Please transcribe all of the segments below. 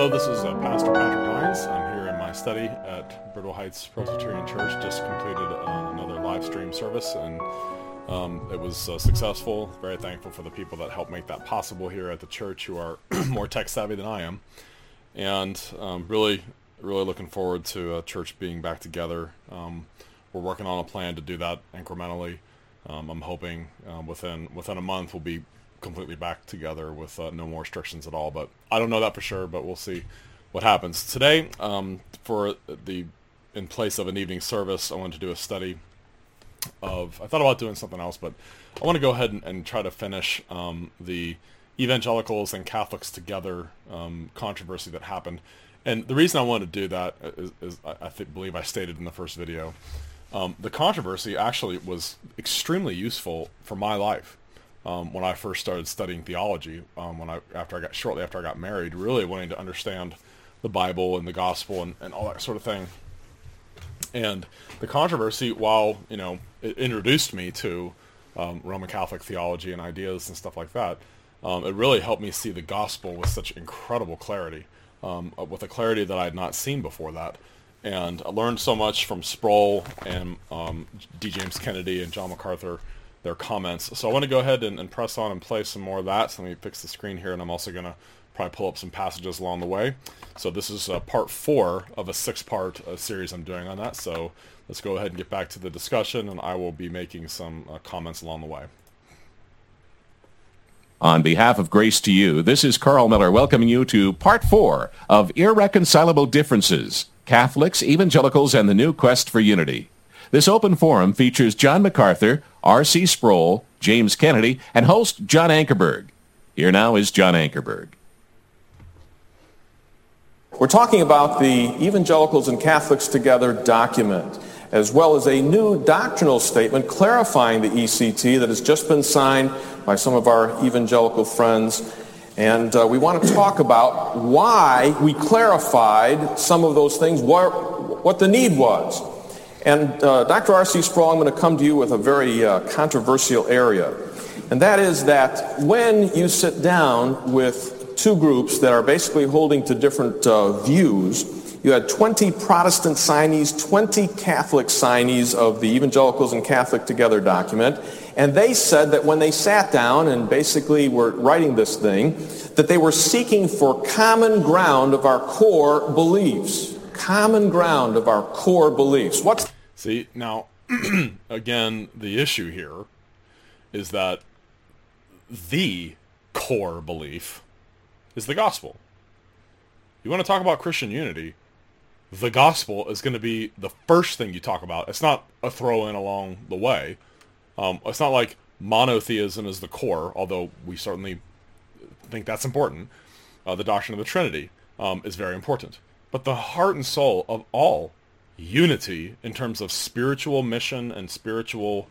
Hello, this is Pastor Patrick Hines. I'm here in my study at Brittle Heights Presbyterian Church. Just completed another live stream service, and it was successful. Very thankful for the people that helped make that possible here at the church, who are more tech savvy than I am, and really looking forward to church being back together. We're working on a plan to do that incrementally. I'm hoping within a month we'll be completely back together with no more restrictions at all, but I don't know that for sure, but we'll see what happens. Today, in place of an evening service, I wanted to do a study I thought about doing something else, but I want to go ahead and try to finish the evangelicals and Catholics together controversy that happened. And the reason I wanted to do that is I believe I stated in the first video, the controversy actually was extremely useful for my life. When I first started studying theology, shortly after I got married, really wanting to understand the Bible and the gospel and all that sort of thing. And the controversy, while it introduced me to Roman Catholic theology and ideas and stuff like that, it really helped me see the gospel with such incredible clarity, with a clarity that I had not seen before that. And I learned so much from Sproul and D. James Kennedy and John MacArthur, their comments. So I want to go ahead and press on and play some more of that. So let me fix the screen here, and I'm also going to probably pull up some passages along the way. So this is part 4 of a 6-part series I'm doing on that. So let's go ahead and get back to the discussion, and I will be making some comments along the way. On behalf of Grace to You, this is Carl Miller welcoming you to part 4 of Irreconcilable Differences, Catholics, Evangelicals, and the New Quest for Unity. This open forum features John MacArthur, R.C. Sproul, James Kennedy, and host John Ankerberg. Here now is John Ankerberg. We're talking about the Evangelicals and Catholics Together document, as well as a new doctrinal statement clarifying the ECT that has just been signed by some of our evangelical friends. And we want to talk about why we clarified some of those things, what the need was. And Dr. R.C. Sproul, I'm going to come to you with a very controversial area. And that is that when you sit down with two groups that are basically holding to different views, you had 20 Protestant signees, 20 Catholic signees of the Evangelicals and Catholic Together document, and they said that when they sat down and basically were writing this thing, that they were seeking for common ground of our core beliefs. Common ground of our core beliefs. See, now, again, the issue here is that the core belief is the gospel. You want to talk about Christian unity, the gospel is going to be the first thing you talk about. It's not a throw-in along the way. It's not like monotheism is the core, although we certainly think that's important. The doctrine of the Trinity is very important. But the heart and soul of all unity in terms of spiritual mission and spiritual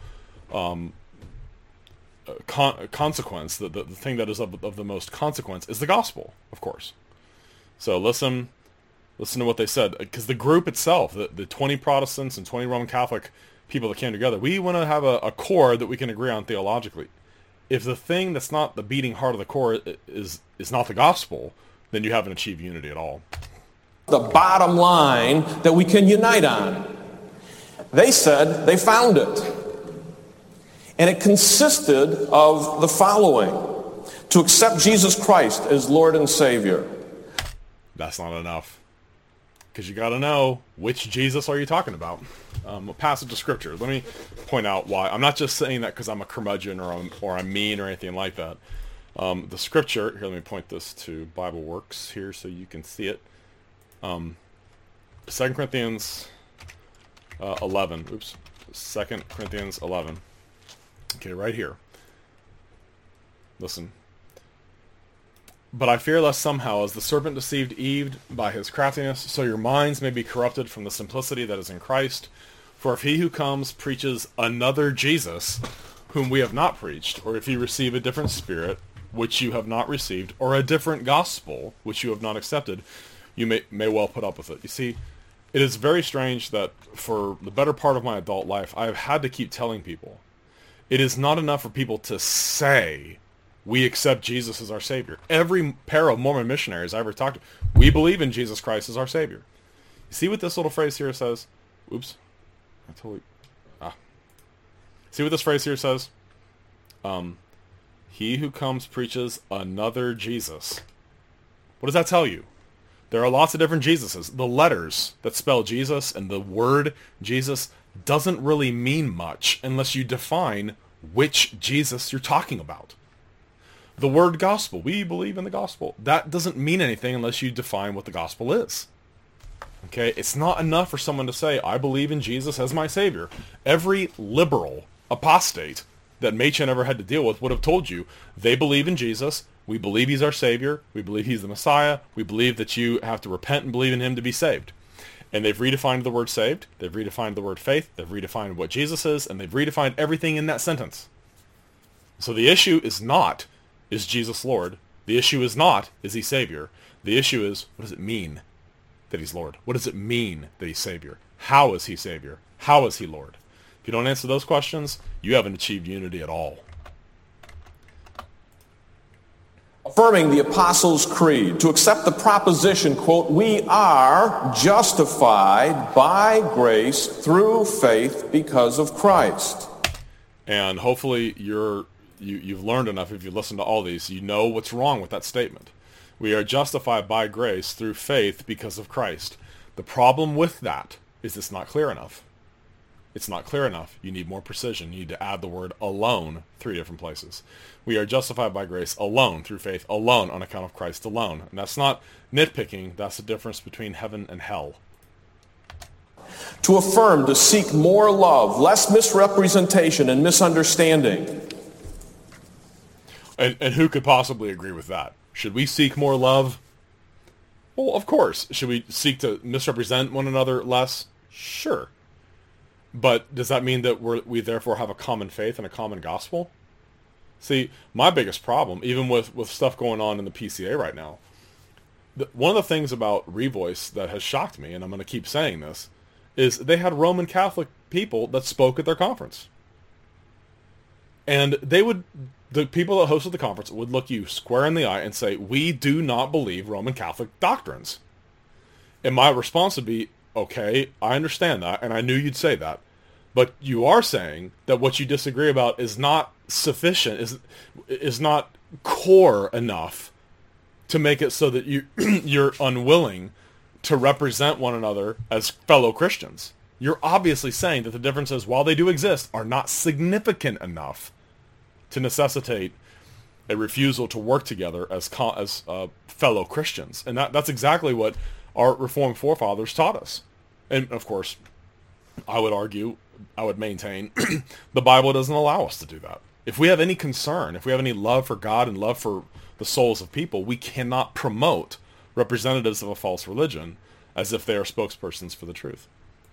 consequence, the thing that is of the most consequence, is the gospel, of course. So listen to what they said, because the group itself, the 20 Protestants and 20 Roman Catholic people that came together, we want to have a core that we can agree on theologically. If the thing that's not the beating heart of the core is not the gospel, then you haven't achieved unity at all. The bottom line that we can unite on. They said they found it. And it consisted of the following: to accept Jesus Christ as Lord and Savior. That's not enough. Because you got to know, which Jesus are you talking about? A passage of Scripture. Let me point out why. I'm not just saying that because I'm a curmudgeon or I'm mean or anything like that. The Scripture, here, let me point this to Bible Works here so you can see it. 2 Corinthians 11. Oops. 2 Corinthians 11. Okay, right here. Listen. But I fear lest somehow, as the serpent deceived Eve by his craftiness, so your minds may be corrupted from the simplicity that is in Christ. For if he who comes preaches another Jesus, whom we have not preached, or if you receive a different spirit, which you have not received, or a different gospel, which you have not accepted, you may well put up with it. You see, it is very strange that for the better part of my adult life, I have had to keep telling people, it is not enough for people to say we accept Jesus as our Savior. Every pair of Mormon missionaries I ever talked to, we believe in Jesus Christ as our Savior. You see what this little phrase here says? Oops. I totally... See what this phrase here says? He who comes preaches another Jesus. What does that tell you? There are lots of different Jesuses. The letters that spell Jesus and the word Jesus doesn't really mean much unless you define which Jesus you're talking about. The word gospel, we believe in the gospel. That doesn't mean anything unless you define what the gospel is. Okay, it's not enough for someone to say, I believe in Jesus as my Savior. Every liberal apostate that Machen ever had to deal with would have told you, they believe in Jesus, we believe he's our Savior, we believe he's the Messiah, we believe that you have to repent and believe in him to be saved. And they've redefined the word saved, they've redefined the word faith, they've redefined what Jesus is, and they've redefined everything in that sentence. So the issue is not, is Jesus Lord? The issue is not, is he Savior? The issue is, what does it mean that he's Lord? What does it mean that he's Savior? How is he Savior? How is he Lord? If you don't answer those questions, you haven't achieved unity at all. Affirming the Apostles' Creed, to accept the proposition, quote, we are justified by grace through faith because of Christ. And hopefully you've learned enough, if you listen to all these, you know what's wrong with that statement. We are justified by grace through faith because of Christ. The problem with that is it's not clear enough. It's not clear enough. You need more precision. You need to add the word alone 3 different places. We are justified by grace alone, through faith alone, on account of Christ alone. And that's not nitpicking. That's the difference between heaven and hell. To affirm, to seek more love, less misrepresentation and misunderstanding. And who could possibly agree with that? Should we seek more love? Well, of course. Should we seek to misrepresent one another less? Sure. But does that mean that we therefore have a common faith and a common gospel? See, my biggest problem, even with stuff going on in the PCA right now, one of the things about Revoice that has shocked me, and I'm going to keep saying this, is they had Roman Catholic people that spoke at their conference. And the people that hosted the conference would look you square in the eye and say, we do not believe Roman Catholic doctrines. And my response would be, okay, I understand that, and I knew you'd say that. But you are saying that what you disagree about is not sufficient, is not core enough to make it so that you're unwilling to represent one another as fellow Christians. You're obviously saying that the differences, while they do exist, are not significant enough to necessitate a refusal to work together as fellow Christians. And that's exactly what our Reformed forefathers taught us. And, of course, I would maintain, the Bible doesn't allow us to do that. If we have any concern, if we have any love for God and love for the souls of people, we cannot promote representatives of a false religion as if they are spokespersons for the truth.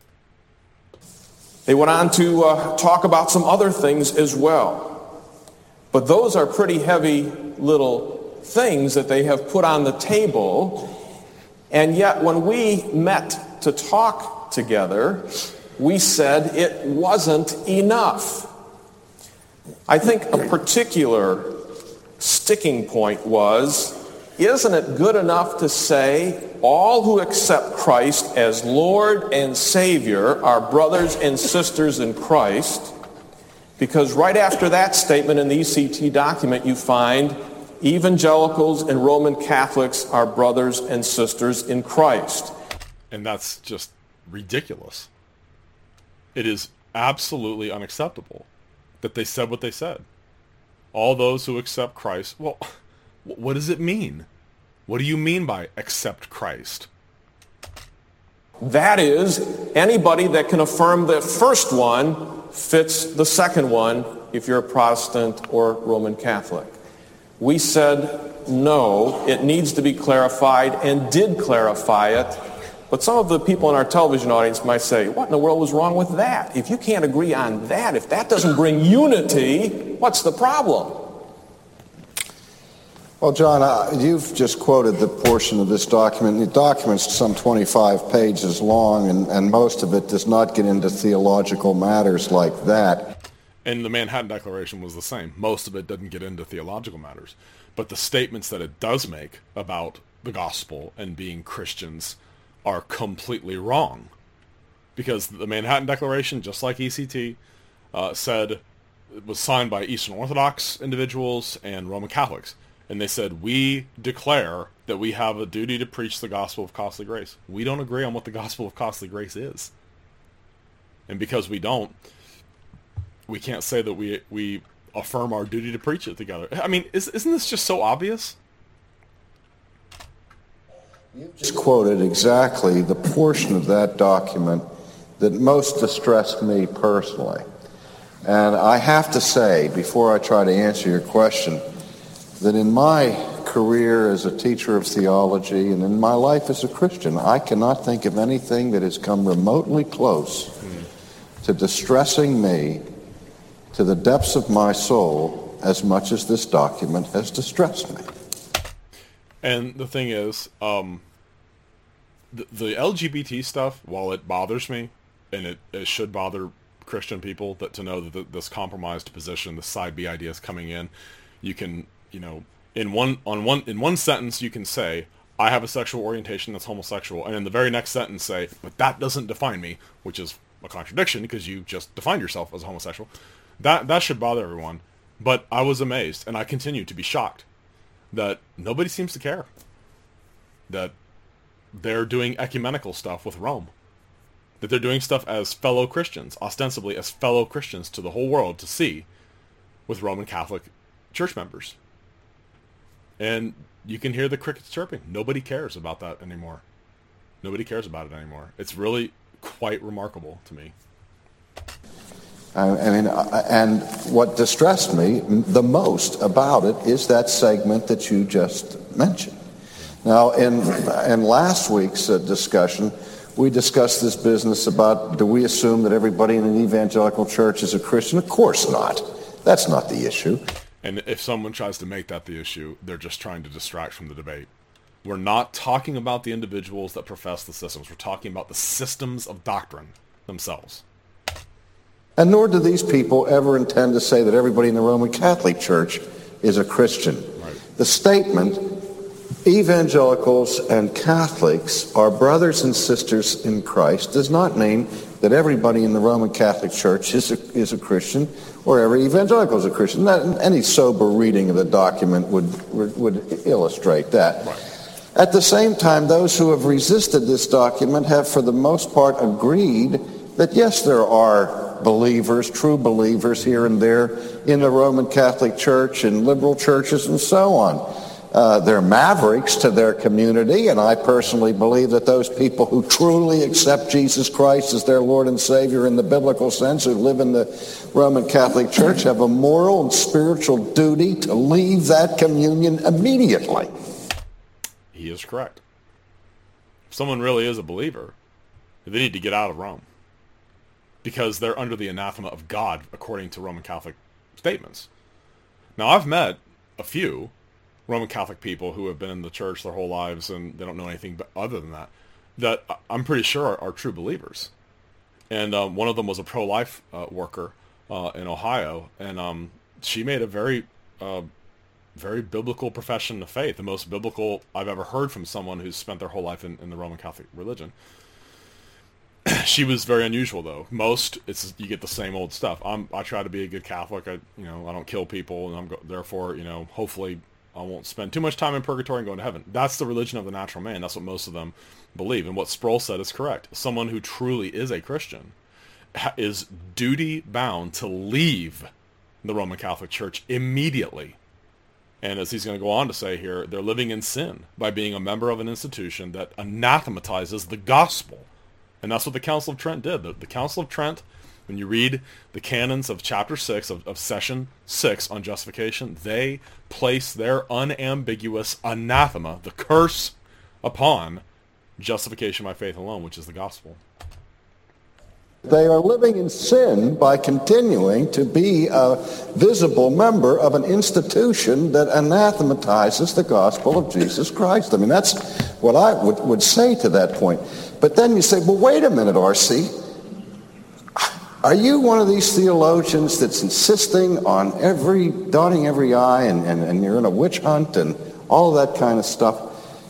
They went on to talk about some other things as well. But those are pretty heavy little things that they have put on the table. And yet when we met to talk together, we said it wasn't enough. I think a particular sticking point was, isn't it good enough to say all who accept Christ as Lord and Savior are brothers and sisters in Christ? Because right after that statement in the ECT document, you find evangelicals and Roman Catholics are brothers and sisters in Christ. And that's just ridiculous. It is absolutely unacceptable that they said what they said. All those who accept Christ. Well, what does it mean? What do you mean by accept Christ? That is, anybody that can affirm the first one fits the second one if you're a Protestant or Roman Catholic. We said, no, it needs to be clarified, and did clarify it. But some of the people in our television audience might say, what in the world was wrong with that? If you can't agree on that, if that doesn't bring unity, what's the problem? Well, John, you've just quoted the portion of this document. The document's some 25 pages long, and most of it does not get into theological matters like that. And the Manhattan Declaration was the same. Most of it doesn't get into theological matters. But the statements that it does make about the gospel and being Christians are completely wrong. Because the Manhattan Declaration, just like ECT, said it was signed by Eastern Orthodox individuals and Roman Catholics. And they said, we declare that we have a duty to preach the gospel of costly grace. We don't agree on what the gospel of costly grace is. And because we don't, we can't say that we affirm our duty to preach it together. I mean, isn't this just so obvious? You just quoted exactly the portion of that document that most distressed me personally. And I have to say, before I try to answer your question, that in my career as a teacher of theology and in my life as a Christian, I cannot think of anything that has come remotely close to distressing me to the depths of my soul as much as this document has distressed me. And the thing is, the LGBT stuff, while it bothers me, and it should bother Christian people to know that this compromised position, the side B ideas coming in, you can, in one sentence you can say, I have a sexual orientation that's homosexual, and in the very next sentence say, but that doesn't define me, which is a contradiction because you just defined yourself as a homosexual. That should bother everyone. But I was amazed, and I continue to be shocked that nobody seems to care that they're doing ecumenical stuff with Rome, that they're doing stuff as fellow Christians, ostensibly as fellow Christians to the whole world to see with Roman Catholic church members. And you can hear the crickets chirping. Nobody cares about that anymore. Nobody cares about it anymore. It's really quite remarkable to me. And what distressed me the most about it is that segment that you just mentioned. Now, in last week's discussion, we discussed this business about, do we assume that everybody in an evangelical church is a Christian? Of course not. That's not the issue. And if someone tries to make that the issue, they're just trying to distract from the debate. We're not talking about the individuals that profess the systems. We're talking about the systems of doctrine themselves. And nor do these people ever intend to say that everybody in the Roman Catholic Church is a Christian. Right. The statement, evangelicals and Catholics are brothers and sisters in Christ, does not mean that everybody in the Roman Catholic Church is a Christian or every evangelical is a Christian. Any sober reading of the document would illustrate that. Right. At the same time, those who have resisted this document have for the most part agreed that yes, there are believers, true believers here and there in the Roman Catholic Church and liberal churches and so on. They're mavericks to their community, and I personally believe that those people who truly accept Jesus Christ as their Lord and Savior in the biblical sense, who live in the Roman Catholic Church, have a moral and spiritual duty to leave that communion immediately. He is correct. If someone really is a believer, they need to get out of Rome, because they're under the anathema of God, according to Roman Catholic statements. Now, I've met a few Roman Catholic people who have been in the church their whole lives, and they don't know anything other than that I'm pretty sure are true believers. And one of them was a pro-life worker in Ohio, and she made a very biblical profession of faith, the most biblical I've ever heard from someone who's spent their whole life in the Roman Catholic religion. She was very unusual, though. You get the same old stuff. I try to be a good Catholic. I don't kill people, and therefore, hopefully I won't spend too much time in purgatory and go to heaven. That's the religion of the natural man. That's what most of them believe. And what Sproul said is correct. Someone who truly is a Christian is duty bound to leave the Roman Catholic Church immediately. And as he's going to go on to say here, they're living in sin by being a member of an institution that anathematizes the gospel. And that's what the Council of Trent did. The Council of Trent, when you read the canons of chapter 6 of session 6 on justification, they place their unambiguous anathema, the curse, upon justification by faith alone, which is the gospel. They are living in sin by continuing to be a visible member of an institution that anathematizes the gospel of Jesus Christ. I mean, that's what I would say to that point. But then you say, well, wait a minute, R.C. Are you one of these theologians that's insisting on dotting every I and you're in a witch hunt and all of that kind of stuff?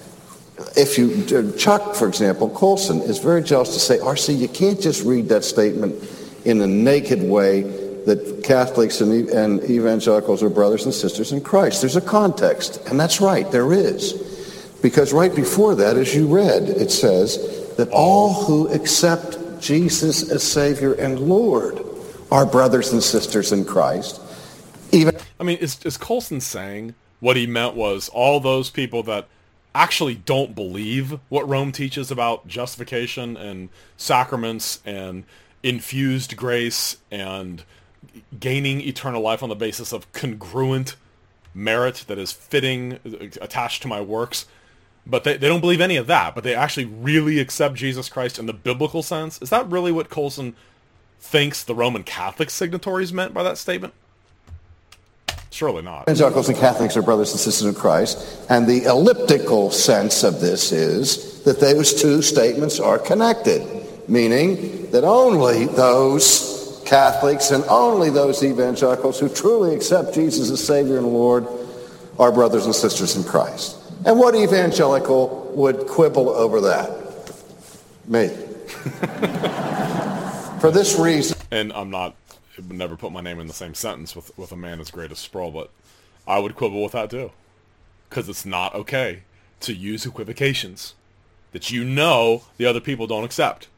Chuck, for example, Colson is very jealous to say, R.C., you can't just read that statement in a naked way that Catholics and evangelicals are brothers and sisters in Christ. There's a context, and that's right, there is. Because right before that, as you read, it says that all who accept Jesus as Savior and Lord are brothers and sisters in Christ. Is Colson saying what he meant was all those people that actually don't believe what Rome teaches about justification and sacraments and infused grace and gaining eternal life on the basis of congruent merit that is fitting, attached to my works, but they don't believe any of that, but they actually really accept Jesus Christ in the biblical sense? Is that really what Colson thinks the Roman Catholic signatories meant by that statement? Surely not. Evangelicals and Catholics are brothers and sisters in Christ, and the elliptical sense of this is that those two statements are connected, meaning that only those Catholics and only those evangelicals who truly accept Jesus as Savior and Lord are brothers and sisters in Christ. And what evangelical would quibble over that? Me. For this reason. And I would never put my name in the same sentence with a man as great as Sproul, but I would quibble with that too. Because it's not okay to use equivocations that you know the other people don't accept.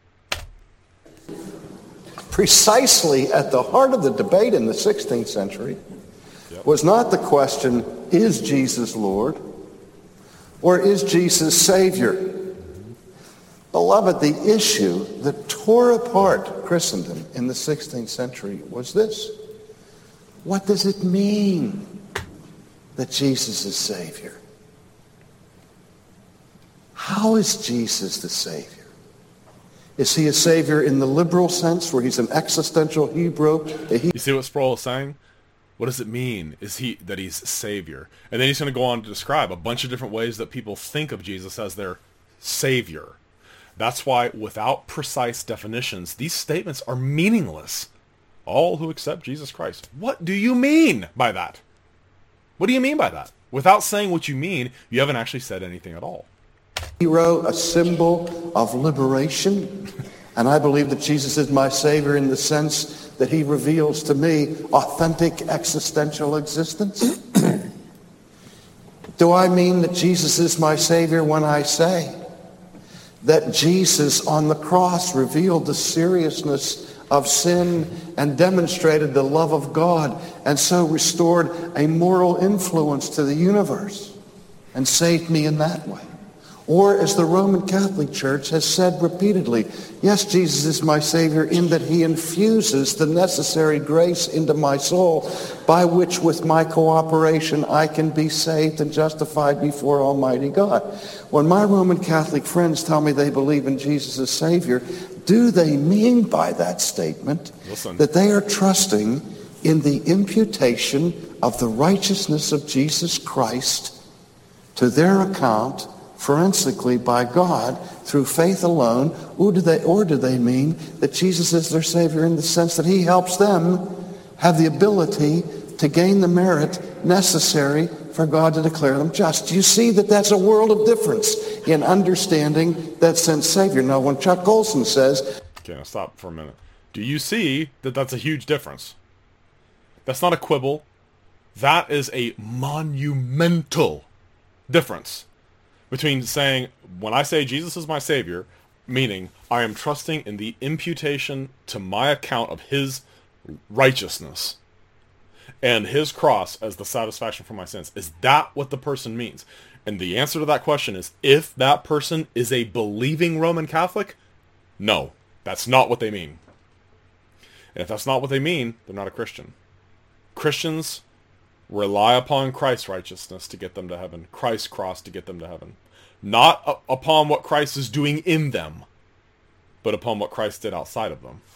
Precisely at the heart of the debate in the 16th century was not the question, is Jesus Lord? Or is Jesus Savior? Beloved, the issue that tore apart Christendom in the 16th century was this. What does it mean that Jesus is Savior? How is Jesus the Savior? Is he a Savior in the liberal sense, where he's an existential Hebrew? You see what Sproul is saying? What does it mean that he's Savior? And then he's going to go on to describe a bunch of different ways that people think of Jesus as their Savior. That's why, without precise definitions, these statements are meaningless. All who accept Jesus Christ. What do you mean by that? What do you mean by that? Without saying what you mean, you haven't actually said anything at all. Hero, a symbol of liberation, and I believe that Jesus is my Savior in the sense that he reveals to me authentic existential existence. Do I mean that Jesus is my Savior when I say that Jesus on the cross revealed the seriousness of sin and demonstrated the love of God and so restored a moral influence to the universe and saved me in that way? Or, as the Roman Catholic Church has said repeatedly, yes, Jesus is my Savior in that he infuses the necessary grace into my soul by which, with my cooperation, I can be saved and justified before Almighty God. When my Roman Catholic friends tell me they believe in Jesus as Savior, do they mean by that statement that they are trusting in the imputation of the righteousness of Jesus Christ to their account forensically by God through faith alone, or do they mean that Jesus is their Savior in the sense that he helps them have the ability to gain the merit necessary for God to declare them just? Do you see that that's a world of difference in understanding that sense Savior? Now, when Chuck Colson says... Okay, now stop for a minute. Do you see that that's a huge difference? That's not a quibble. That is a monumental difference between saying, when I say Jesus is my Savior, meaning I am trusting in the imputation to my account of his righteousness and his cross as the satisfaction for my sins. Is that what the person means? And the answer to that question is, if that person is a believing Roman Catholic, no, that's not what they mean. And if that's not what they mean, they're not a Christian. Christians rely upon Christ's righteousness to get them to heaven, Christ's cross to get them to heaven. Not upon what Christ is doing in them, but upon what Christ did outside of them.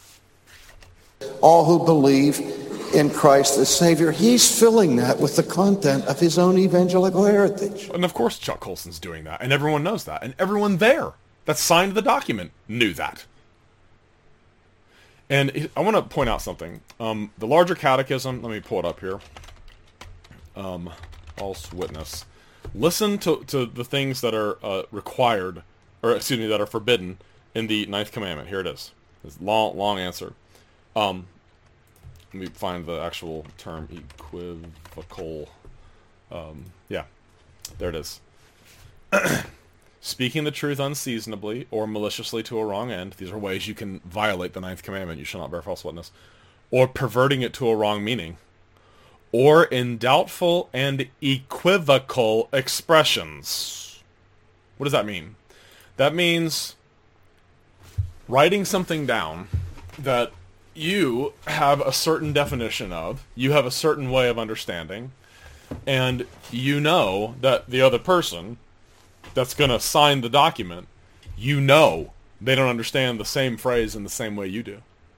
All who believe in Christ as Savior, he's filling that with the content of his own evangelical heritage. And of course Chuck Colson's doing that, and everyone knows that, and everyone there that signed the document knew that. And I want to point out something. The larger catechism, let me pull it up here. False witness. Listen to the things that are required, or excuse me, that are forbidden in the 9th commandment. Here it is. It's long answer. Let me find the actual term, equivocal. Yeah, there it is. Speaking the truth unseasonably or maliciously to a wrong end. These are ways you can violate the 9th commandment. You shall not bear false witness. Or perverting it to a wrong meaning. Or in doubtful and equivocal expressions. What does that mean? That means writing something down that you have a certain definition of, you have a certain way of understanding, and you know that the other person that's going to sign the document, you know they don't understand the same phrase in the same way you do.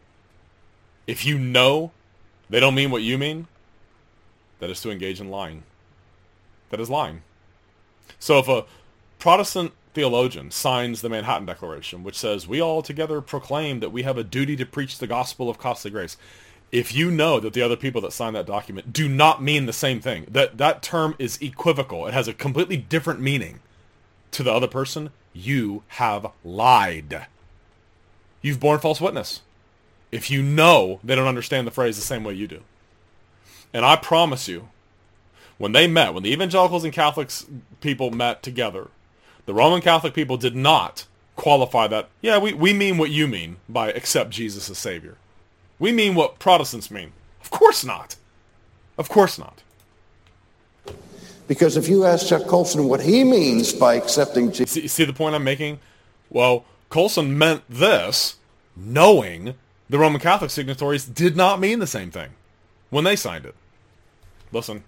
If you know they don't mean what you mean, that is to engage in lying. That is lying. So if a Protestant theologian signs the Manhattan Declaration, which says, we all together proclaim that we have a duty to preach the gospel of costly grace, if you know that the other people that sign that document do not mean the same thing, that term is equivocal, it has a completely different meaning to the other person, you have lied. You've borne false witness. If you know they don't understand the phrase the same way you do. And I promise you, when the evangelicals and Catholics people met together, the Roman Catholic people did not qualify that, yeah, we mean what you mean by accept Jesus as Savior. We mean what Protestants mean. Of course not. Of course not. Because if you ask Chuck Colson what he means by accepting Jesus... See the point I'm making? Well, Colson meant this, knowing the Roman Catholic signatories did not mean the same thing when they signed it. Listen.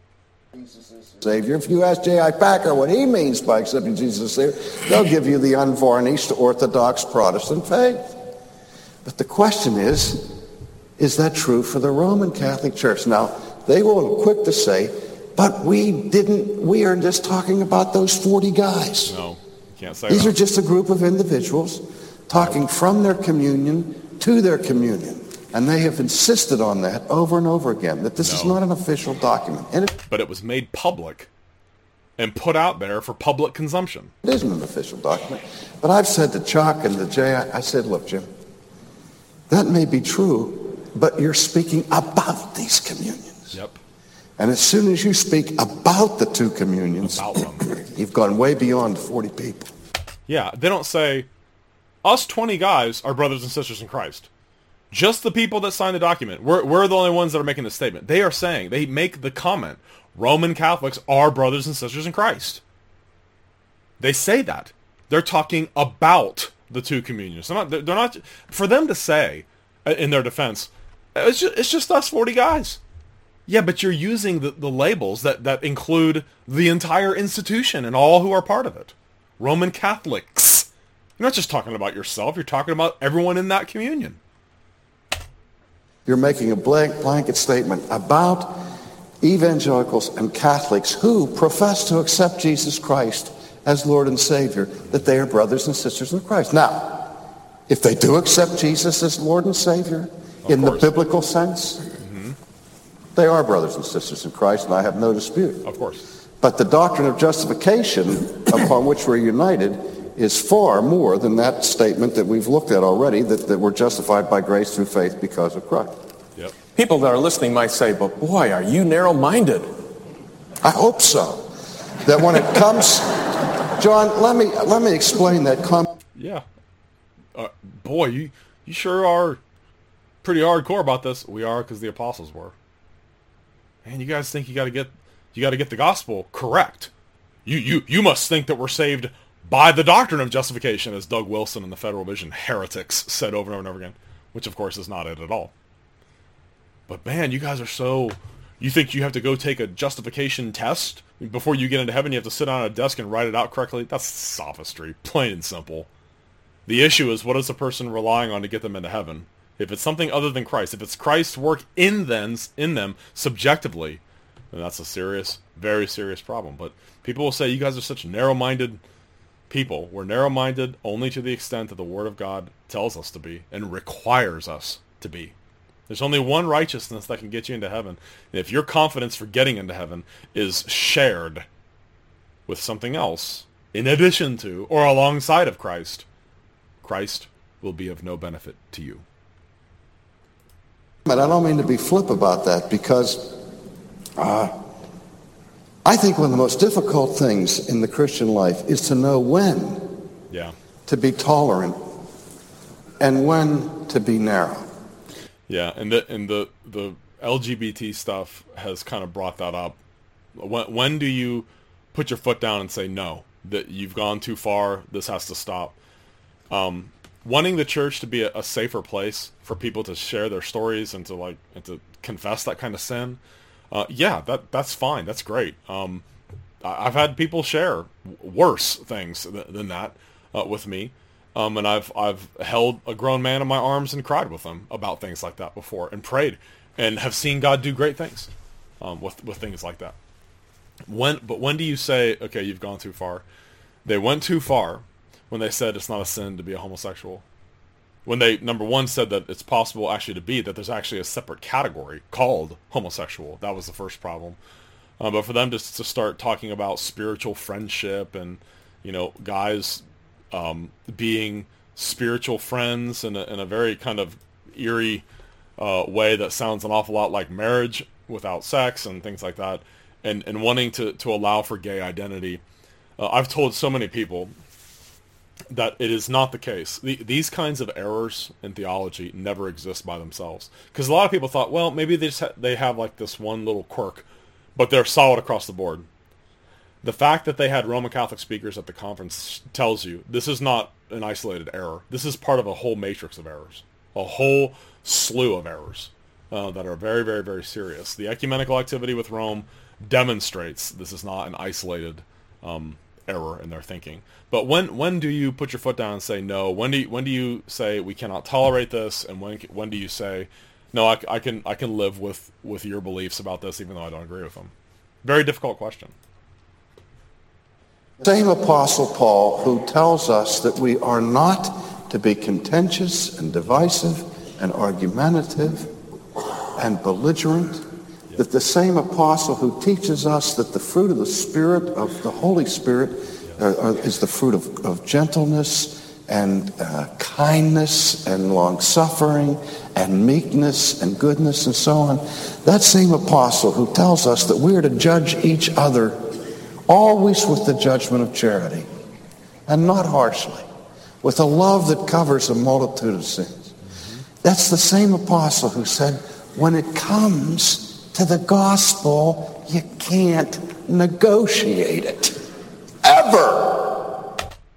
Savior. If you ask J.I. Packer what he means by accepting Jesus as Savior, they'll give you the unvarnished Orthodox Protestant faith. But the question is that true for the Roman Catholic Church? Now, they will quick to say, but we are just talking about those 40 guys. No, you can't say These that. are just a group of individuals talking from their communion to their communion. And they have insisted on that over and over again, that this is not an official document. But it was made public and put out there for public consumption. It isn't an official document. But I've said to Chuck and to Jay, I said, look, Jim, that may be true, but you're speaking about these communions. Yep. And as soon as you speak about the two communions, About them. you've gone way beyond 40 people. Yeah, they don't say, us 20 guys are brothers and sisters in Christ. Just the people that signed the document. We're the only ones that are making the statement. They are saying, they make the comment, Roman Catholics are brothers and sisters in Christ. They say that. They're talking about the two communions. They're not for them to say, in their defense, it's just us 40 guys. Yeah, but you're using the labels that include the entire institution and all who are part of it. Roman Catholics. You're not just talking about yourself. You're talking about everyone in that communion. You're making a blanket statement about evangelicals and Catholics who profess to accept Jesus Christ as Lord and Savior, that they are brothers and sisters in Christ. Now, if they do accept Jesus as Lord and Savior in the biblical sense, they are brothers and sisters in Christ, and I have no dispute. Of course. But the doctrine of justification upon which we're united is far more than that statement that we've looked at already, that we're justified by grace through faith because of Christ. Yep. People that are listening might say, but boy, are you narrow-minded. I hope so. That when it comes... John, let me explain that comment. Yeah. Boy, you sure are pretty hardcore about this. We are, because the apostles were. Man, you guys think you got to get the gospel correct. You must think that we're saved by the doctrine of justification, as Doug Wilson and the Federal Vision heretics said over and over and over again, which of course is not it at all. But man, you guys are so... You think you have to go take a justification test before you get into heaven? You have to sit on a desk and write it out correctly? That's sophistry, plain and simple. The issue is, what is the person relying on to get them into heaven? If it's something other than Christ, if it's Christ's work in them subjectively, then that's a serious, very serious problem. But people will say, you guys are such narrow-minded people. We're narrow-minded only to the extent that the Word of God tells us to be and requires us to be. There's only one righteousness that can get you into heaven. And if your confidence for getting into heaven is shared with something else, in addition to or alongside of Christ, Christ will be of no benefit to you. But I don't mean to be flip about that, because I think one of the most difficult things in the Christian life is to know when to be tolerant and when to be narrow. Yeah, and the LGBT stuff has kind of brought that up. When do you put your foot down and say no, that you've gone too far, this has to stop? Wanting the church to be a safer place for people to share their stories and to confess that kind of sin, that's fine, that's great. I've had people share worse things than that with me. And I've held a grown man in my arms and cried with him about things like that before, and prayed, and have seen God do great things with things like that. But when do you say, okay, you've gone too far? They went too far when they said it's not a sin to be a homosexual. When they, number one, said that it's possible actually to be, that there's actually a separate category called homosexual. That was the first problem. But for them to start talking about spiritual friendship and, guys being spiritual friends in a very kind of eerie way that sounds an awful lot like marriage without sex and things like that, and wanting to allow for gay identity. I've told so many people that it is not the case. These kinds of errors in theology never exist by themselves. Because a lot of people thought, well, maybe they have like this one little quirk, but they're solid across the board. The fact that they had Roman Catholic speakers at the conference tells you this is not an isolated error. This is part of a whole matrix of errors, a whole slew of errors that are very, very, very serious. The ecumenical activity with Rome demonstrates this is not an isolated error in their thinking. But when do you put your foot down and say no? When do you say we cannot tolerate this? And when do you say no? I can live with your beliefs about this, even though I don't agree with them. Very difficult question. Same Apostle Paul who tells us that we are not to be contentious and divisive and argumentative and belligerent. That the same apostle who teaches us that the fruit of the Spirit, of the Holy Spirit, is the fruit of gentleness and kindness and long-suffering and meekness and goodness and so on. That same apostle who tells us that we are to judge each other always with the judgment of charity and not harshly, with a love that covers a multitude of sins. That's the same apostle who said, when it comes to the gospel, you can't negotiate it. Ever.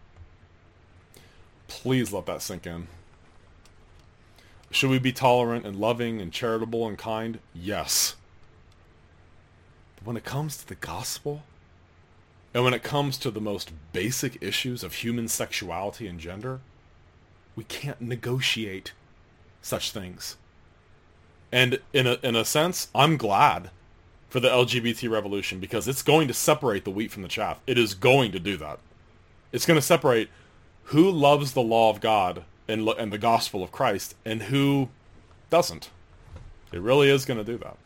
Please let that sink in. Should we be tolerant and loving and charitable and kind? Yes. But when it comes to the gospel, and when it comes to the most basic issues of human sexuality and gender, we can't negotiate such things. And in a sense, I'm glad for the LGBT revolution, because it's going to separate the wheat from the chaff. It is going to do that. It's going to separate who loves the law of God and the gospel of Christ and who doesn't. It really is going to do that.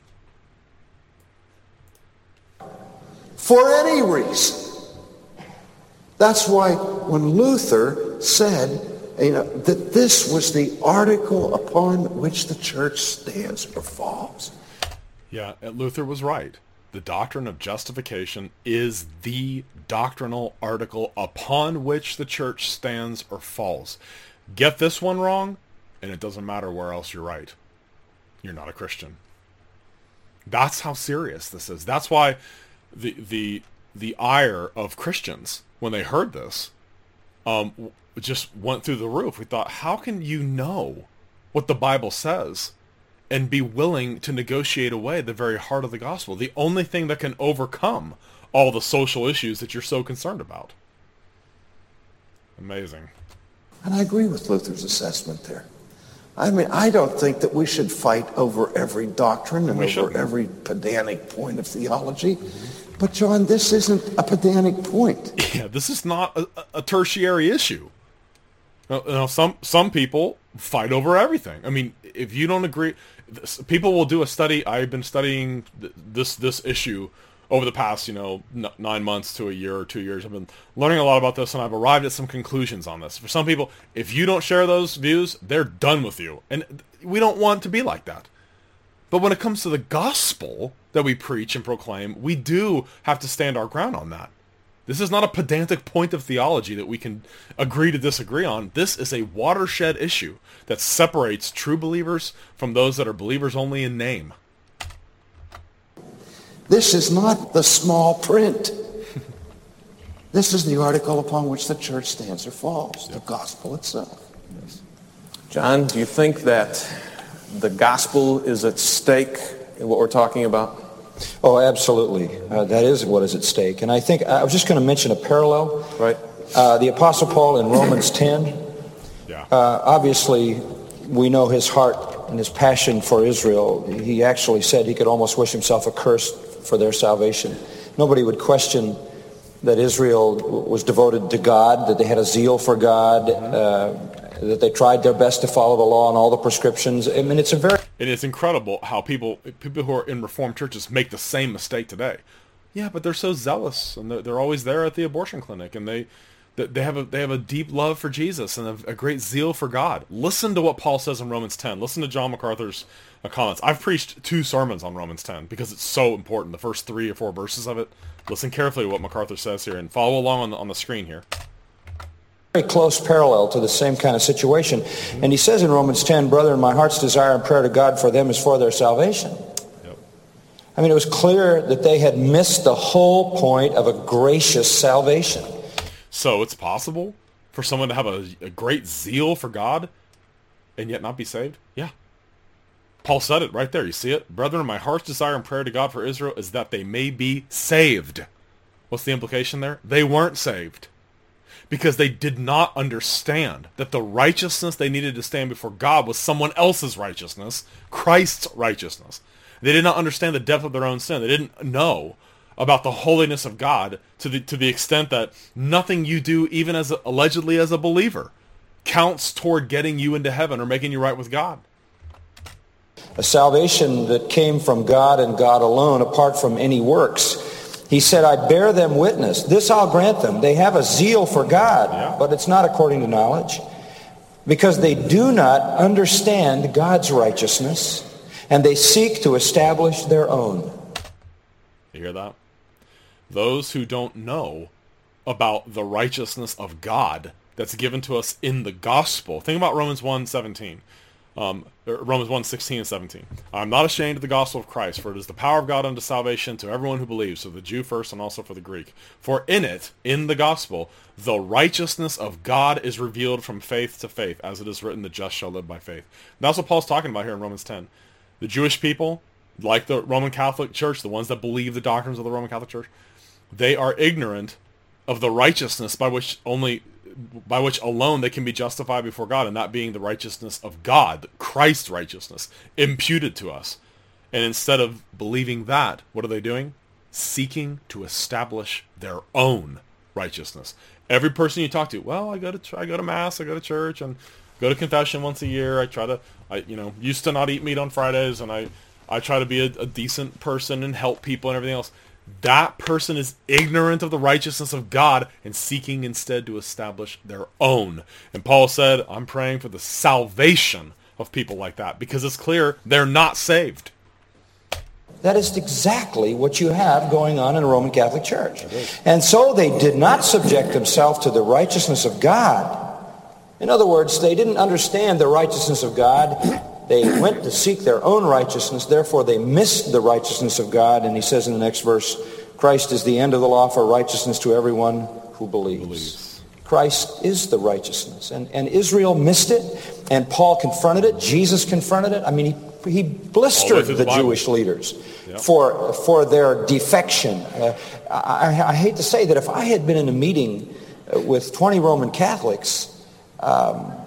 For any reason. That's why when Luther said that this was the article upon which the church stands or falls. Yeah, Luther was right. The doctrine of justification is the doctrinal article upon which the church stands or falls. Get this one wrong, and it doesn't matter where else you're right. You're not a Christian. That's how serious this is. That's why the ire of Christians when they heard this just went through the roof. We thought, how can you know what the Bible says and be willing to negotiate away the very heart of the gospel, the only thing that can overcome all the social issues that you're so concerned about? Amazing. And I agree with Luther's assessment there. I mean, I don't think that we should fight over every doctrine and over every pedantic point of theology. But, John, this isn't a pedantic point. Yeah, this is not a tertiary issue. Some people fight over everything. I mean, if you don't agree, people will do a study. I've been studying this issue over the past, 9 months to a year or 2 years. I've been learning a lot about this, and I've arrived at some conclusions on this. For some people, if you don't share those views, they're done with you. And we don't want to be like that. But when it comes to the gospel that we preach and proclaim, we do have to stand our ground on that. This is not a pedantic point of theology that we can agree to disagree on. This is a watershed issue that separates true believers from those that are believers only in name. This is not the small print. This is the article upon which the church stands or falls, the gospel itself. Yes. John, do you think that the gospel is at stake in what we're talking about? Oh, absolutely. That is what is at stake. And I think I was just going to mention a parallel. Right. The Apostle Paul in Romans 10. Yeah. Obviously, we know his heart and his passion for Israel. He actually said he could almost wish himself accursed for their salvation. Nobody would question that Israel was devoted to God, that they had a zeal for God, that they tried their best to follow the law and all the prescriptions. I mean, it's incredible how people who are in Reformed churches make the same mistake today. Yeah, but they're so zealous, and they're always there at the abortion clinic, and they have a deep love for Jesus and a great zeal for God. Listen to what Paul says in Romans 10. Listen to John MacArthur's comments. I've preached 2 sermons on Romans 10 because it's so important. The first 3 or 4 verses of it. Listen carefully to what MacArthur says here, and follow along on the screen here. Very close parallel to the same kind of situation. And he says in Romans 10, "Brethren, my heart's desire and prayer to God for them is for their salvation." Yep. I mean, it was clear that they had missed the whole point of a gracious salvation. So it's possible for someone to have a great zeal for God and yet not be saved? Yeah. Paul said it right there. You see it? "Brethren, my heart's desire and prayer to God for Israel is that they may be saved." What's the implication there? They weren't saved because they did not understand that the righteousness they needed to stand before God was someone else's righteousness, Christ's righteousness. They did not understand the depth of their own sin. They didn't know about the holiness of God to the extent that nothing you do, even allegedly as a believer, counts toward getting you into heaven or making you right with God. A salvation that came from God and God alone, apart from any works. He said, "I bear them witness. This I'll grant them. They have a zeal for God, but it's not according to knowledge, because they do not understand God's righteousness, and they seek to establish their own." You hear that? Those who don't know about the righteousness of God that's given to us in the gospel. Think about Romans 1:17. Romans 1:16 and 17. "I'm not ashamed of the gospel of Christ, for it is the power of God unto salvation to everyone who believes, so the Jew first and also for the Greek. For in it, in the gospel, the righteousness of God is revealed from faith to faith, as it is written, the just shall live by faith." That's what Paul's talking about here in Romans 10. The Jewish people, like the Roman Catholic Church, the ones that believe the doctrines of the Roman Catholic Church, they are ignorant of the righteousness by which alone they can be justified before God, and that being the righteousness of God, Christ's righteousness, imputed to us. And instead of believing that, what are they doing? Seeking to establish their own righteousness. Every person you talk to, well, I go to Mass, I go to church, and go to confession once a year. I used to not eat meat on Fridays, and I try to be a decent person and help people and everything else. That person is ignorant of the righteousness of God and seeking instead to establish their own. And Paul said, I'm praying for the salvation of people like that, because it's clear they're not saved. That is exactly what you have going on in the Roman Catholic Church. And so they did not subject themselves to the righteousness of God. In other words, they didn't understand the righteousness of God. They went to seek their own righteousness. Therefore, they missed the righteousness of God. And he says in the next verse, Christ is the end of the law for righteousness to everyone who believes. Christ is the righteousness. And Israel missed it. And Paul confronted it. Jesus confronted it. I mean, he blistered the Jewish leaders for their defection. I hate to say that if I had been in a meeting with 20 Roman Catholics,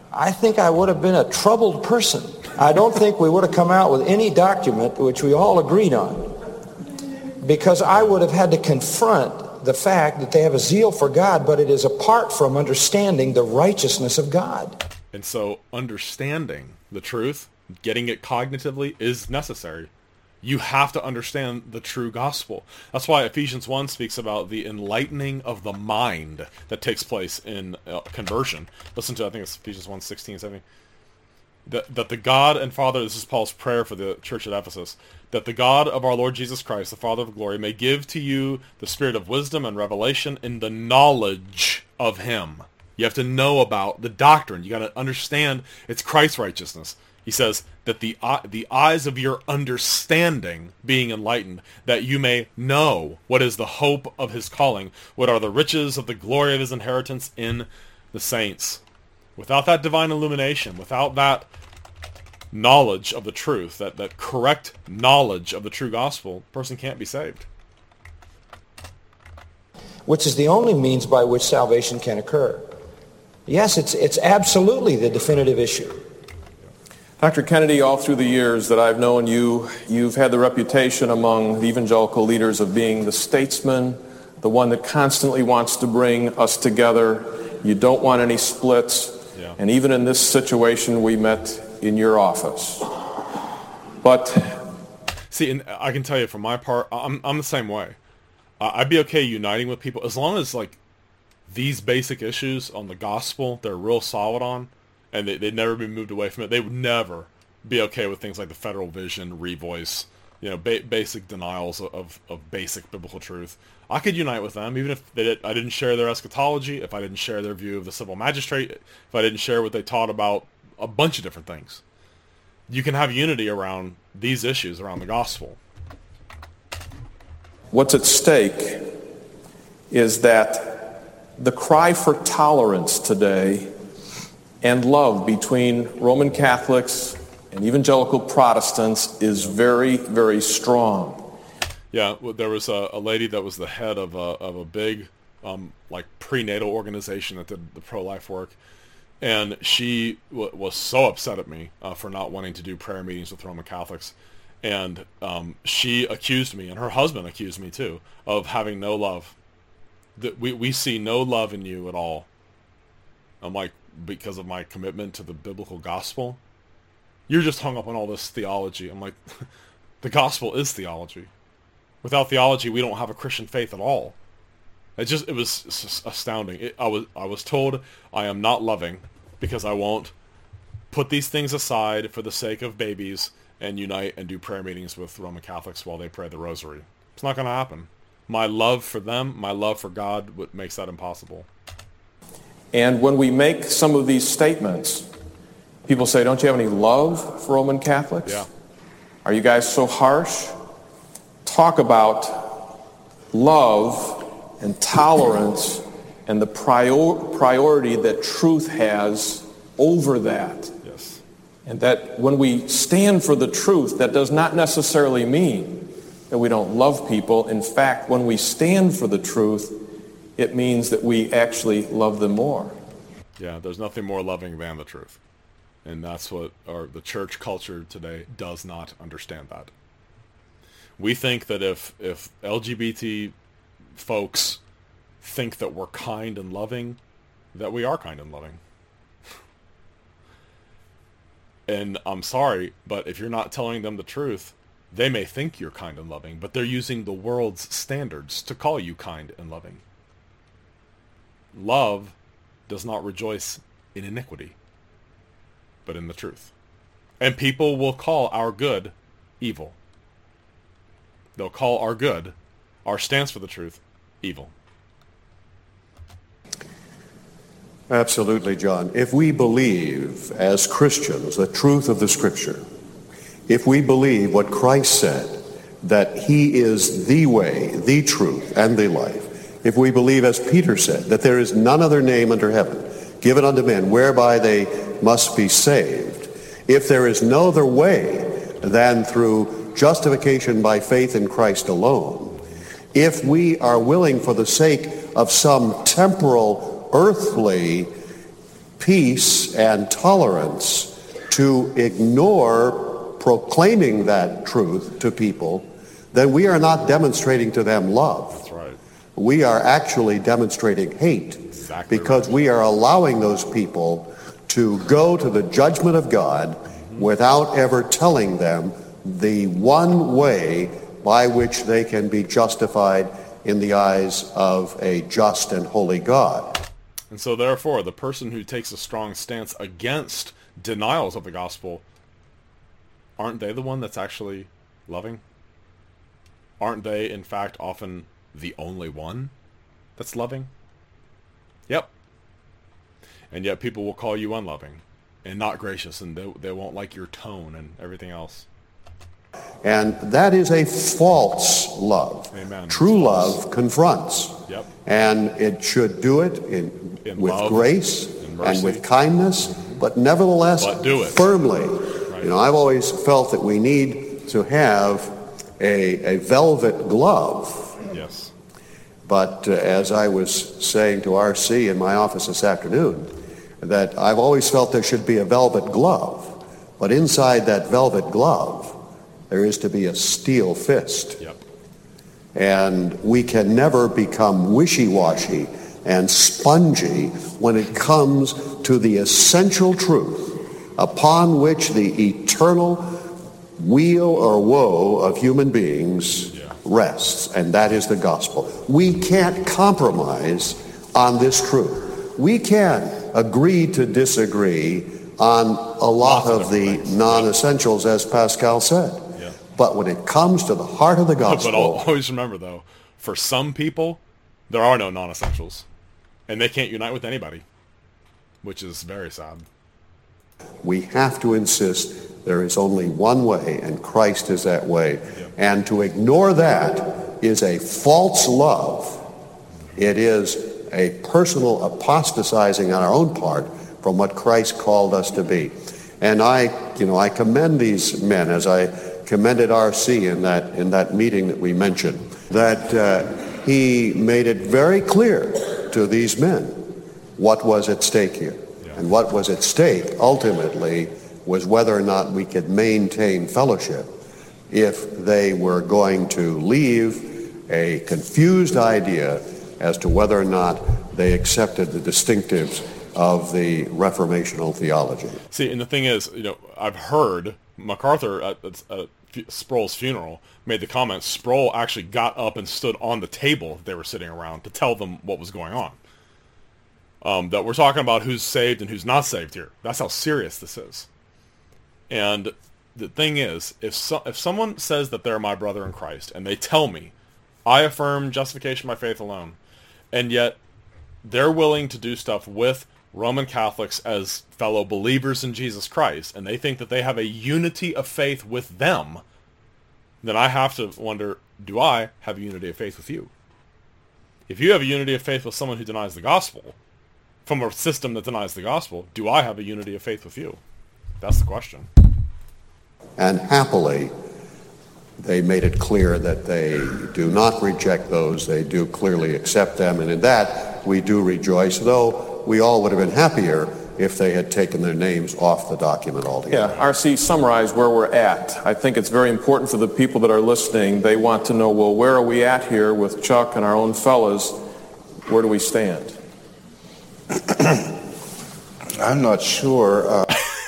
I think I would have been a troubled person. I don't think we would have come out with any document which we all agreed on, because I would have had to confront the fact that they have a zeal for God, but it is apart from understanding the righteousness of God. And so understanding the truth, getting it cognitively, is necessary. You have to understand the true gospel. That's why Ephesians 1 speaks about the enlightening of the mind that takes place in conversion. Listen to, I think it's Ephesians 1, 16, 17. That the God and Father, this is Paul's prayer for the church at Ephesus, that the God of our Lord Jesus Christ, the Father of glory, may give to you the spirit of wisdom and revelation in the knowledge of him. You have to know about the doctrine. You got to understand it's Christ's righteousness. He says that the eyes of your understanding being enlightened, that you may know what is the hope of his calling, what are the riches of the glory of his inheritance in the saints. Without that divine illumination, without that knowledge of the truth, that correct knowledge of the true gospel, a person can't be saved. Which is the only means by which salvation can occur. Yes, it's absolutely the definitive issue. Dr. Kennedy, all through the years that I've known you, you've had the reputation among the evangelical leaders of being the statesman, the one that constantly wants to bring us together. You don't want any splits. Yeah. And even in this situation, we met in your office. But see, and I can tell you from my part, I'm the same way. I'd be okay uniting with people as long as like these basic issues on the gospel they're real solid on, and they'd never be moved away from it. They would never be okay with things like the federal vision, revoice, basic denials of basic biblical truth. I could unite with them, even if I didn't share their eschatology, if I didn't share their view of the civil magistrate, if I didn't share what they taught about a bunch of different things. You can have unity around these issues, around the gospel. what's at stake is that the cry for tolerance today and love between Roman Catholics and evangelical Protestants is very, very strong. Yeah, well, there was a lady that was the head of a big like prenatal organization that did the pro-life work, and she was so upset at me for not wanting to do prayer meetings with Roman Catholics, and she accused me, and her husband accused me too, of having no love. That we see no love in you at all. I'm like, because of my commitment to the biblical gospel? You're just hung up on all this theology. I'm like, the gospel is theology. Without theology, we don't have a Christian faith at all. It was astounding. I was told I am not loving because I won't put these things aside for the sake of babies and unite and do prayer meetings with Roman Catholics while they pray the rosary. It's not going to happen. My love for them, my love for God, what makes that impossible. And when we make some of these statements, people say, don't you have any love for Roman Catholics? Yeah. Are you guys so harsh? Talk about love and tolerance and the priority that truth has over that. Yes. And that when we stand for the truth, that does not necessarily mean that we don't love people. In fact, when we stand for the truth, it means that we actually love them more. Yeah, there's nothing more loving than the truth. And that's what the church culture today does not understand that. We think that if LGBT folks think that we're kind and loving, that we are kind and loving. And I'm sorry, but if you're not telling them the truth, they may think you're kind and loving, but they're using the world's standards to call you kind and loving. Love does not rejoice in iniquity, but in the truth. And people will call our good evil. They'll call our good, our stance for the truth, evil. Absolutely, John. If we believe as Christians the truth of the Scripture, if we believe what Christ said, that he is the way, the truth, and the life, if we believe, as Peter said, that there is none other name under heaven given unto men whereby they must be saved, if there is no other way than through justification by faith in Christ alone, if we are willing for the sake of some temporal, earthly peace and tolerance to ignore proclaiming that truth to people, then we are not demonstrating to them love. That's right. We are actually demonstrating hate, Exactly because right. we are allowing those people to go to the judgment of God without ever telling them the one way by which they can be justified in the eyes of a just and holy God. And so therefore, the person who takes a strong stance against denials of the gospel, aren't they the one that's actually loving? Aren't they, in fact, often the only one that's loving? Yep. And yet people will call you unloving and not gracious, and they won't like your tone and everything else. And that is a false love. Amen. True love confronts. Yep. And it should do it with love, grace in mercy. and with kindness, but nevertheless But do it. firmly. Right. You know, I've always felt that we need to have a velvet glove. Yes. But as I was saying to R.C. in my office this afternoon, that I've always felt there should be a velvet glove. But inside that velvet glove, there is to be a steel fist. Yep. And we can never become wishy-washy and spongy when it comes to the essential truth upon which the eternal weal or woe of human beings rests, and that is the gospel. We can't compromise on this truth. We can agree to disagree on a lot of the non-essentials, as Pascal said. Yeah. But when it comes to the heart of the gospel... But always remember, though, for some people, there are no non-essentials. And they can't unite with anybody, which is very sad. We have to insist there is only one way, and Christ is that way. Yep. And to ignore that is a false love. It is a personal apostatizing on our own part from what Christ called us to be. And I commend these men, as I commended R.C. in that meeting that we mentioned, that he made it very clear to these men what was at stake here. And what was at stake, ultimately, was whether or not we could maintain fellowship if they were going to leave a confused idea as to whether or not they accepted the distinctives of the Reformational theology. See, and the thing is, I've heard MacArthur at Sproul's funeral made the comment, Sproul actually got up and stood on the table they were sitting around to tell them what was going on. That we're talking about who's saved and who's not saved here. That's how serious this is. And the thing is, if someone says that they're my brother in Christ, and they tell me, I affirm justification by faith alone, and yet they're willing to do stuff with Roman Catholics as fellow believers in Jesus Christ, and they think that they have a unity of faith with them, then I have to wonder, do I have a unity of faith with you? If you have a unity of faith with someone who denies the gospel, from a system that denies the gospel, do I have a unity of faith with you? That's the question. And happily, they made it clear that they do not reject those. They do clearly accept them. And in that, we do rejoice, though we all would have been happier if they had taken their names off the document altogether. Yeah, R.C., summarize where we're at. I think it's very important for the people that are listening. They want to know, well, where are we at here with Chuck and our own fellows? Where do we stand? I'm not sure.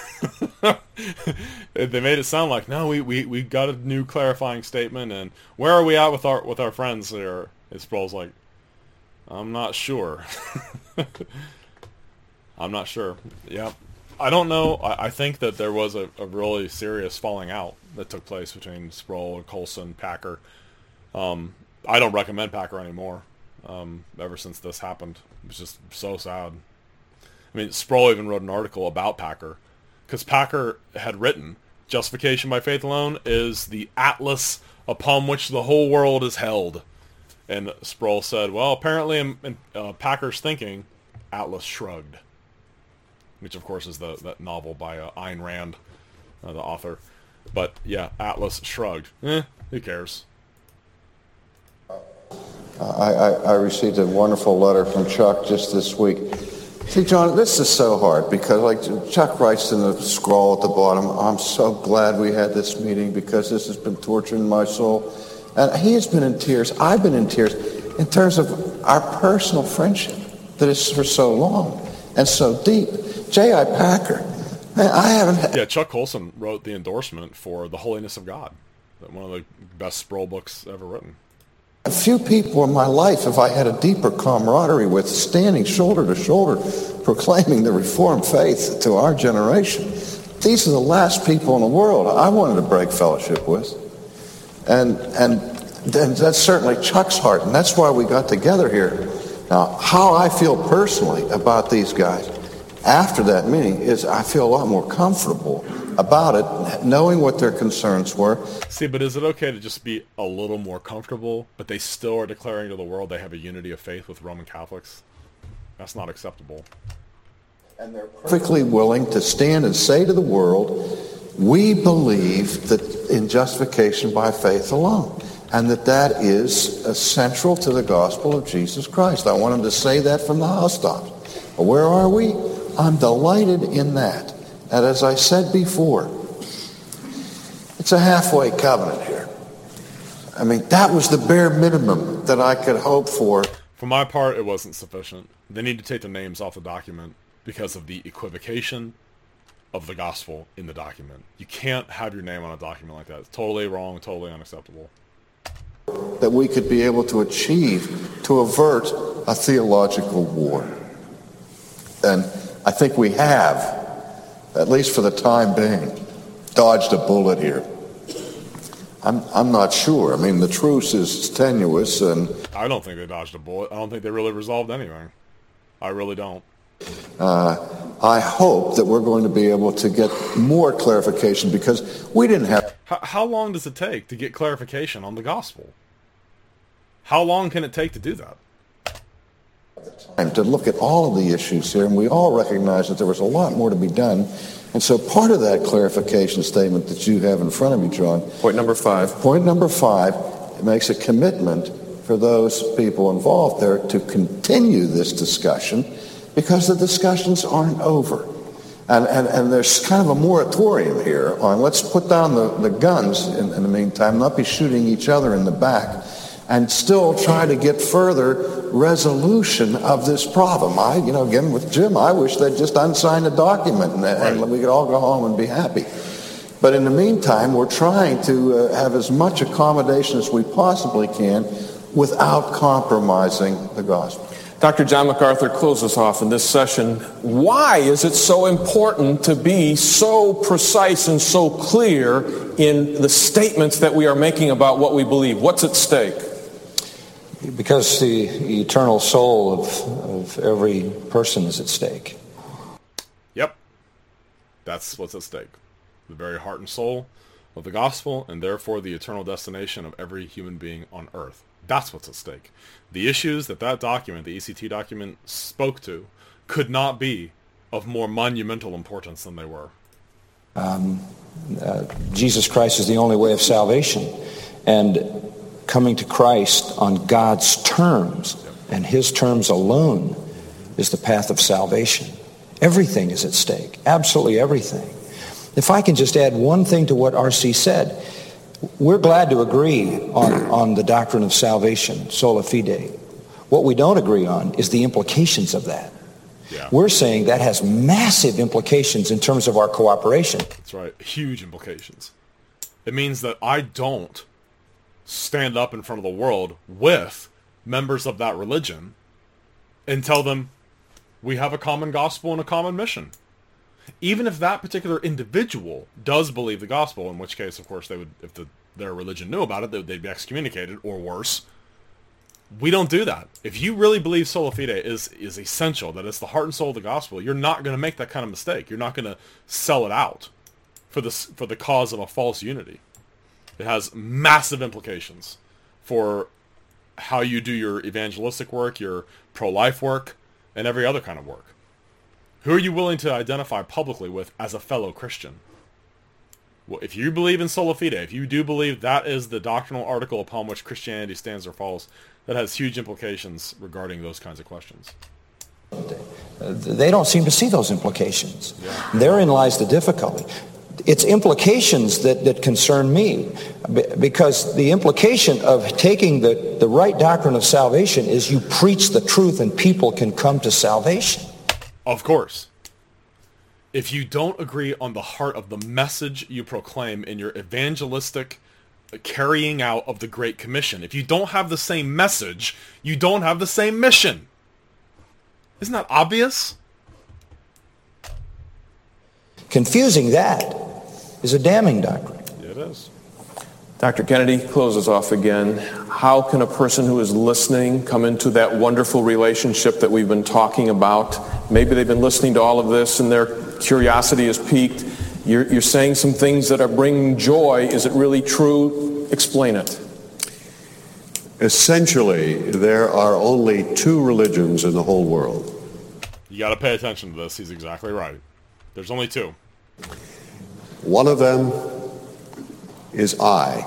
They made it sound like, no, we got a new clarifying statement, and where are we at with our friends there? Sproul's like, I'm not sure. I'm not sure. Yeah. I don't know. I think that there was a really serious falling out that took place between Sproul and Colson, Packer. I don't recommend Packer anymore. Ever since this happened, it's just so sad. I mean, Sproul even wrote an article about Packer, because Packer had written, justification by faith alone is the atlas upon which the whole world is held. And Sproul said, well, apparently in Packer's thinking, Atlas Shrugged, which of course is that novel by Ayn Rand, the author. But yeah, Atlas Shrugged. Who cares? I received a wonderful letter from Chuck just this week See, John, this is so hard because, like Chuck writes in the scroll at the bottom, I'm so glad we had this meeting because this has been torturing my soul. And he has been in tears. I've been in tears in terms of our personal friendship that is for so long and so deep. J.I. Packer, man, I haven't... Yeah, Chuck Colson wrote the endorsement for The Holiness of God, one of the best Sproul books ever written. A few people in my life have I had a deeper camaraderie with, standing shoulder to shoulder, proclaiming the Reformed faith to our generation. These are the last people in the world I wanted to break fellowship with. And that's certainly Chuck's heart, and that's why we got together here. Now, how I feel personally about these guys after that meeting is I feel a lot more comfortable about it, knowing what their concerns were. See, but is it okay to just be a little more comfortable, but they still are declaring to the world they have a unity of faith with Roman Catholics? That's not acceptable. And they're perfectly willing to stand and say to the world, we believe that in justification by faith alone, and that is central to the gospel of Jesus Christ. I want them to say that from the housetops. But where are we? I'm delighted in that. And as I said before, it's a halfway covenant here. I mean, that was the bare minimum that I could hope for. For my part, it wasn't sufficient. They need to take the names off the document because of the equivocation of the gospel in the document. You can't have your name on a document like that. It's totally wrong, totally unacceptable. That we could be able to achieve to avert a theological war. And I think we have, at least for the time being, dodged a bullet here. I'm not sure. I mean, the truce is tenuous, and I don't think they dodged a bullet. I don't think they really resolved anything. I really don't. I hope that we're going to be able to get more clarification because we didn't have... How long does it take to get clarification on the gospel? How long can it take to do that? Time to look at all of the issues here, and we all recognize that there was a lot more to be done. And so part of that clarification statement that you have in front of you, John... Point number 5. Point number 5, it makes a commitment for those people involved there to continue this discussion because the discussions aren't over. And there's kind of a moratorium here on let's put down the guns in the meantime, not be shooting each other in the back, and still try to get further resolution of this problem. Again, with Jim, I wish they'd just unsign the document and we could all go home and be happy. But in the meantime, we're trying to have as much accommodation as we possibly can without compromising the gospel. Dr. John MacArthur, close us off in this session. Why is it so important to be so precise and so clear in the statements that we are making about what we believe? What's at stake? Because the eternal soul of every person is at stake. Yep. That's what's at stake. The very heart and soul of the gospel, and therefore the eternal destination of every human being on earth. That's what's at stake. The issues that document, the ECT document, spoke to could not be of more monumental importance than they were. Jesus Christ is the only way of salvation. And coming to Christ on God's terms and his terms alone is the path of salvation. Everything is at stake. Absolutely everything. If I can just add one thing to what R.C. said, we're glad to agree on the doctrine of salvation, sola fide. What we don't agree on is the implications of that. Yeah. We're saying that has massive implications in terms of our cooperation. That's right. Huge implications. It means that I don't stand up in front of the world with members of that religion and tell them we have a common gospel and a common mission. Even if that particular individual does believe the gospel, in which case, of course, they would, if their religion knew about it, they'd be excommunicated or worse. We don't do that. If you really believe sola fide is essential, that it's the heart and soul of the gospel, you're not going to make that kind of mistake. You're not going to sell it out for the cause of a false unity. It has massive implications for how you do your evangelistic work, your pro-life work, and every other kind of work. Who are you willing to identify publicly with as a fellow Christian? Well, if you believe in sola fide, if you do believe that is the doctrinal article upon which Christianity stands or falls, that has huge implications regarding those kinds of questions. They don't seem to see those implications. Therein lies the difficulty. It's implications that concern me, because the implication of taking the right doctrine of salvation is you preach the truth and people can come to salvation. Of course. If you don't agree on the heart of the message you proclaim in your evangelistic carrying out of the Great Commission, if you don't have the same message, you don't have the same mission. Isn't that obvious? Confusing that is a damning doctrine. It is. Dr. Kennedy closes off again. How can a person who is listening come into that wonderful relationship that we've been talking about? Maybe they've been listening to all of this and their curiosity is piqued. You're saying some things that are bringing joy. Is it really true? Explain it. Essentially, there are only two religions in the whole world. You got to pay attention to this. He's exactly right. There's only two. One of them is I.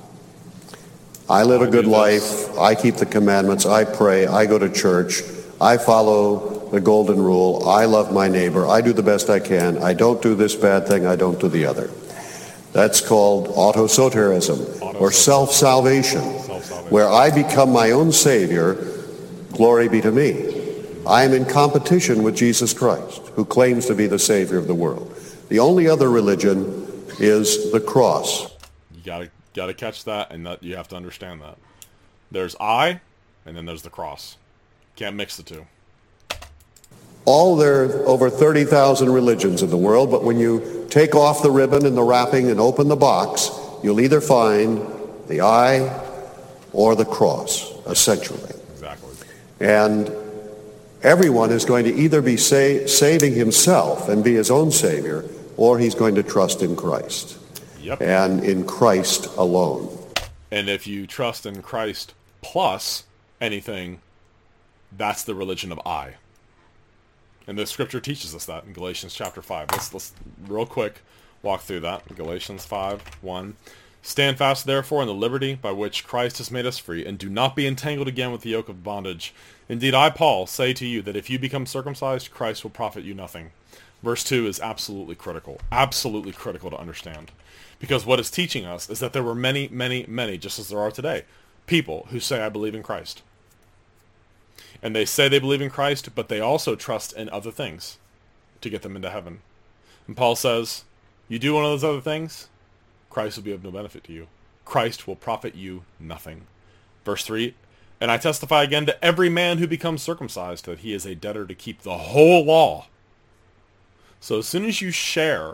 I live a good life. I keep the commandments. I pray. I go to church. I follow the golden rule. I love my neighbor. I do the best I can. I don't do this bad thing. I don't do the other. That's called autosoterism, or self-salvation, where I become my own Savior. Glory be to me. I am in competition with Jesus Christ, who claims to be the Savior of the world. The only other religion is the cross. You gotta catch that, and that you have to understand that. There's I, and then there's the cross. Can't mix the two. There are over 30,000 religions in the world, but when you take off the ribbon and the wrapping and open the box, you'll either find the I or the cross, essentially. Exactly. And everyone is going to either be saving himself and be his own Savior, or he's going to trust in Christ. Yep. And in Christ alone. And if you trust in Christ plus anything, that's the religion of I. And the scripture teaches us that in Galatians chapter 5. Let's real quick walk through that. Galatians 5:1. Stand fast, therefore, in the liberty by which Christ has made us free, and do not be entangled again with the yoke of bondage. Indeed, I, Paul, say to you that if you become circumcised, Christ will profit you nothing. Verse 2 is absolutely critical to understand. Because what it's teaching us is that there were many, many, many, just as there are today, people who say, I believe in Christ. And they say they believe in Christ, but they also trust in other things to get them into heaven. And Paul says, you do one of those other things, Christ will be of no benefit to you. Christ will profit you nothing. Verse 3, and I testify again to every man who becomes circumcised that he is a debtor to keep the whole law. So as soon as you share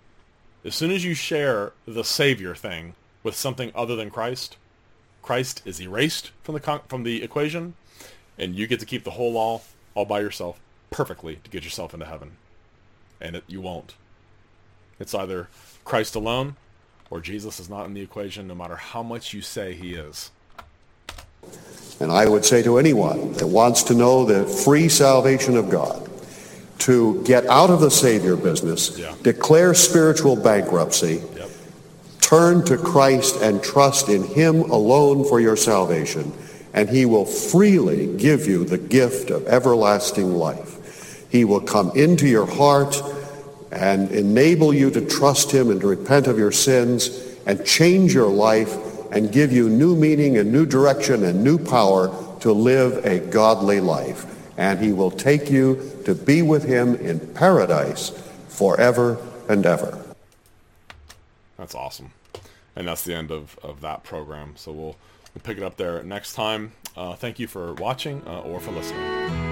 the Savior thing with something other than Christ, Christ is erased from the equation, and you get to keep the whole law all by yourself perfectly to get yourself into heaven. And you won't. It's either Christ alone or Jesus is not in the equation, no matter how much you say he is. And I would say to anyone that wants to know the free salvation of God, to get out of the Savior business, declare spiritual bankruptcy, turn to Christ and trust in him alone for your salvation, and he will freely give you the gift of everlasting life. He will come into your heart and enable you to trust him and to repent of your sins and change your life and give you new meaning and new direction and new power to live a godly life. And he will take you to be with him in paradise forever and ever. That's awesome. And that's the end of that program. So we'll pick it up there next time. Thank you for watching or for listening.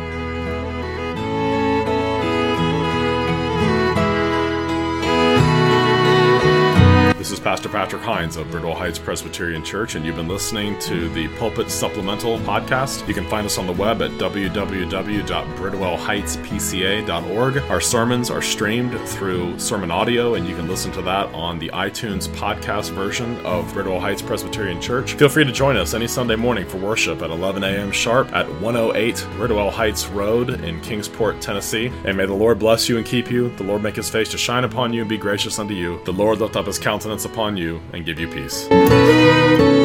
This is Pastor Patrick Hines of Bridwell Heights Presbyterian Church, and you've been listening to the Pulpit Supplemental podcast. You can find us on the web at www.bridwellheightspca.org. Our sermons are streamed through Sermon Audio, and you can listen to that on the iTunes podcast version of Bridwell Heights Presbyterian Church. Feel free to join us any Sunday morning for worship at 11 a.m. sharp at 108 Bridwell Heights Road in Kingsport, Tennessee. And may the Lord bless you and keep you. The Lord make his face to shine upon you and be gracious unto you. The Lord lift up his countenance upon you and give you peace.